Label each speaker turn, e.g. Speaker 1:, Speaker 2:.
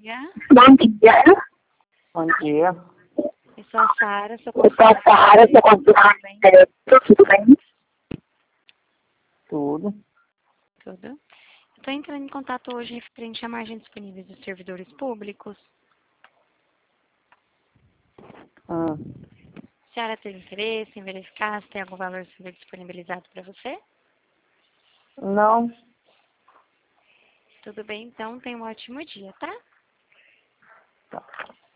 Speaker 1: dia.
Speaker 2: Bom dia.
Speaker 3: Bom dia.
Speaker 1: Eu sou a Sara, sou
Speaker 2: Eu sou a Sara, sou consultora. Tudo bem?
Speaker 3: Tudo.
Speaker 1: Tudo. Estou entrando em contato hoje referente à margem disponível dos servidores públicos.
Speaker 3: Ah,
Speaker 1: A senhora tem interesse em verificar se tem algum valor sendo disponibilizado para você?
Speaker 3: não.
Speaker 1: Tudo bem, então tenha um ótimo dia, tá?
Speaker 3: Tá.